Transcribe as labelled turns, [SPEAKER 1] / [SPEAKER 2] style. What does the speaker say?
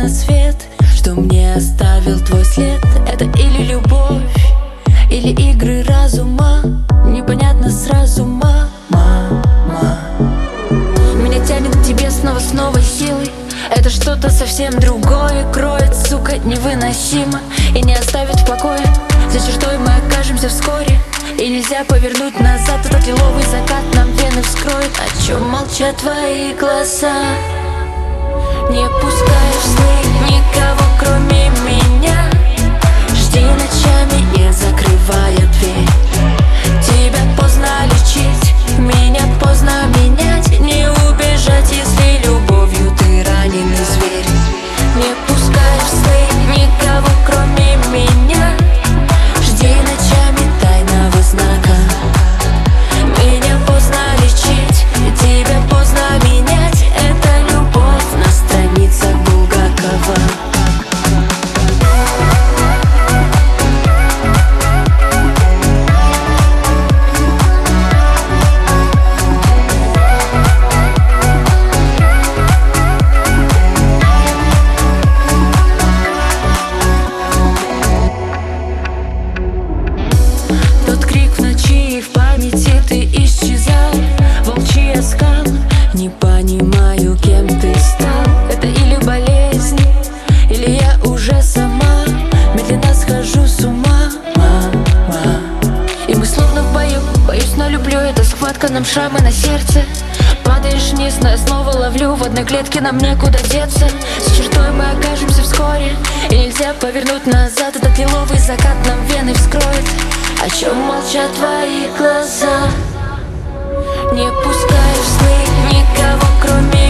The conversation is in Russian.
[SPEAKER 1] на свет, что мне оставил твой след. Это или любовь, или игры разума, непонятно сразу, мама. Меня тянет к тебе снова с новой силой. Это что-то совсем другое, кроет, сука, невыносимо и не оставит в покое. За чертой мы окажемся вскоре, и нельзя повернуть назад. Этот лиловый закат нам вены вскроет. О чем молчат твои глаза? Не пускай в сны никого, кроме меня. Жди ночами, не закрывая дверь. Тебя поздно лечить, меня поздно менять. Не убежать, если любовью ты раненый зверь. Не пускай в сны никого, кроме меня. Жди ночами тайного знака. Меня поздно лечить, тебя поздно менять. Это любовь на страницах Булгакова. Тот крик в ночи, в памяти ты исчезал. Волчий оскал, не понимаю, кем ты стал. Это или болезнь, или я уже сама медленно схожу с ума, мама. И мы словно в бою, боюсь, но люблю. Эта схватка, нам шрамы на сердце. Падаешь вниз, но я снова ловлю. В одной клетке нам некуда деться. С чертой мы окажемся вскоре, и нельзя повернуть назад. Этот лиловый закат нам вены вскроет. О чем молчат твои глаза? Не пускай в сны никого, кроме